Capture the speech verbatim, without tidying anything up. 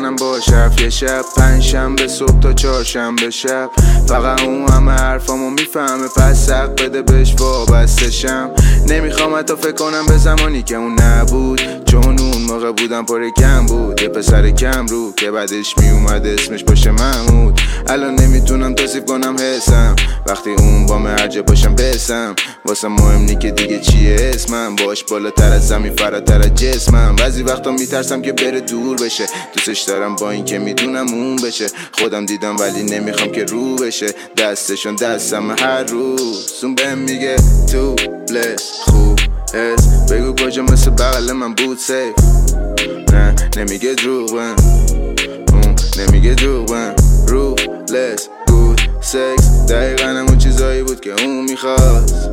کنم با شرف یه شب، پنج شنبه صبح تا چهار شنبه شب. فقط اون همه حرفامو میفهمه، پس حق بده بهش وابسته شم. نمیخوام حتی فکر کنم به زمانی که اون نبود، چون اون موقع بودم پر کم بود. یه پسر کم رو که بعدش میومد اسمش باشه محمود. الان نمیتونم توصیف کنم حسم، وقتی اون با من هرجا باشم بسم. واسه مهم نی که دیگه چیه اسمم، باش بالاتر از زمین فراتر از جسمم. بعضی وقتا میترسم که بره دور بشه، دوستش دارم با این که میدونم اون بشه. خودم دیدم ولی نمیخوام که رو بشه، دستشون دستم هر روز. اون بهم میگه تو بلس خوب هست، بگو کجا مثل بغل من بود سیف. نه نمیگه دروغ من، اون نمیگه دروغ من. رو لس گود سکس دقیقا همون چیزایی بود که اون میخواست.